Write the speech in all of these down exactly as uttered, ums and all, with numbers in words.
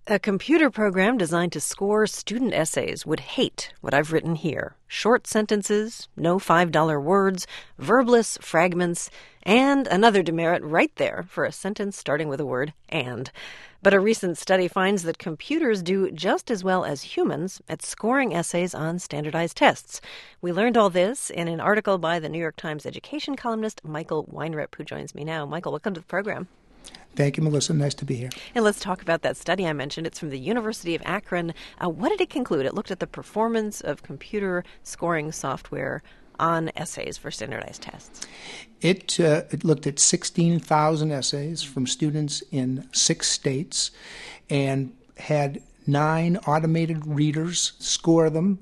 A computer program designed to score student essays would hate what I've written here. Short sentences, no five dollar words, verbless fragments, and another demerit right there for a sentence starting with the word and. But a recent study finds that computers do just as well as humans at scoring essays on standardized tests. We learned all this in an article by the New York Times education columnist Michael Weinrep, who joins me now. Michael, welcome to the program. Thank you, Melissa. Nice to be here. And let's talk about that study I mentioned. It's from the University of Akron. Uh, what did it conclude? It looked at the performance of computer scoring software on essays for standardized tests. It, uh, it looked at sixteen thousand essays from students in six states and had nine automated readers score them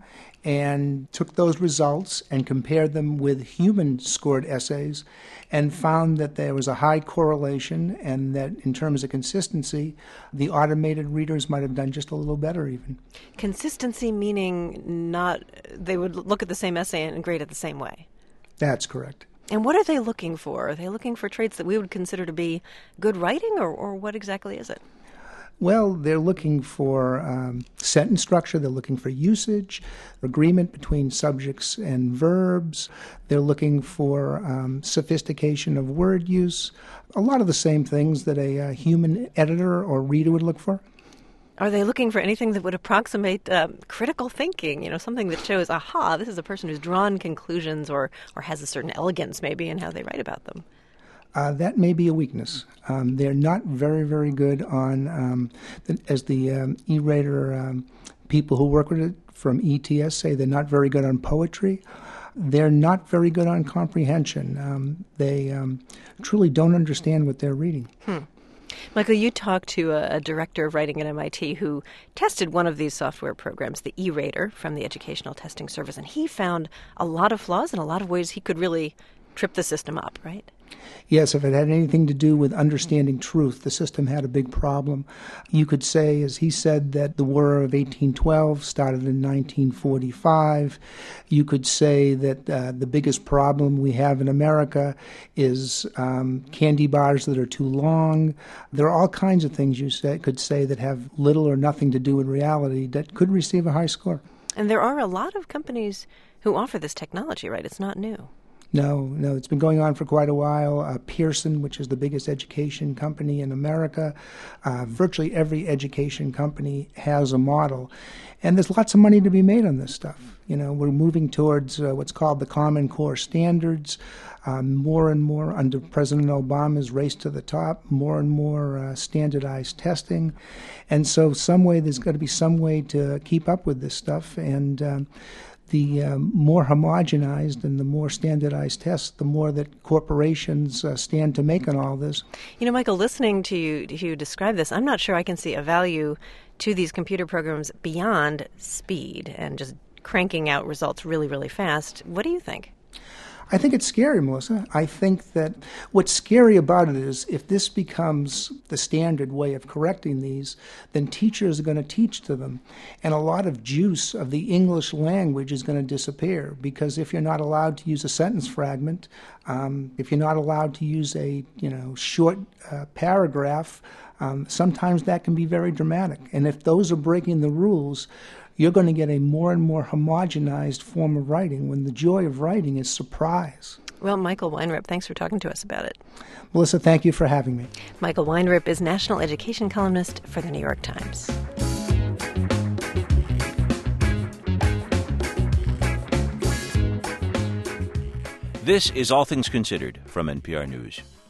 and took those results and compared them with human-scored essays and found that there was a high correlation and that in terms of consistency, the automated readers might have done just a little better even. Consistency meaning not they would look at the same essay and grade it the same way? That's correct. And what are they looking for? Are they looking for traits that we would consider to be good writing, or, or what exactly is it? Well, they're looking for um, sentence structure, they're looking for usage, agreement between subjects and verbs, they're looking for um, sophistication of word use, a lot of the same things that a, a human editor or reader would look for. Are they looking for anything that would approximate uh, critical thinking, you know, something that shows, aha, this is a person who's drawn conclusions or, or has a certain elegance maybe in how they write about them? Uh, that may be a weakness. Um, they're not very, very good on, um, the, as the um, E-Rater um, people who work with it from E T S say, they're not very good on poetry. They're not very good on comprehension. Um, they um, truly don't understand what they're reading. Hmm. Michael, you talked to a, a director of writing at M I T who tested one of these software programs, the E-Rater, from the Educational Testing Service, and he found a lot of flaws and a lot of ways he could really trip the system up, right? Yes, if it had anything to do with understanding truth, the system had a big problem. You could say, as he said, that the War of eighteen twelve started in nineteen forty-five. You could say that uh, the biggest problem we have in America is um, candy bars that are too long. There are all kinds of things you say, could say that have little or nothing to do with reality that could receive a high score. And there are a lot of companies who offer this technology, right? It's not new. No, no, it's been going on for quite a while. Uh, Pearson, which is the biggest education company in America, uh, virtually every education company has a model. And there's lots of money to be made on this stuff. You know, we're moving towards uh, what's called the Common Core standards. Um, more and more under President Obama's race to the top, more and more uh, standardized testing. And so some way, there's got to be some way to keep up with this stuff. And um, the um, more homogenized and the more standardized tests, the more that corporations uh, stand to make on all this. You know, Michael, listening to you, to you describe this, I'm not sure I can see a value to these computer programs beyond speed and just cranking out results really, really fast. What do you think? I think it's scary, Melissa. I think that what's scary about it is if this becomes the standard way of correcting these, then teachers are going to teach to them. And a lot of juice of the English language is going to disappear because if you're not allowed to use a sentence fragment, um, if you're not allowed to use a you know short uh, paragraph, um, sometimes that can be very dramatic. And if those are breaking the rules, you're going to get a more and more homogenized form of writing when the joy of writing is surprise. Well, Michael Weinrep, thanks for talking to us about it. Melissa, thank you for having me. Michael Weinrep is national education columnist for the New York Times. This is All Things Considered from N P R News.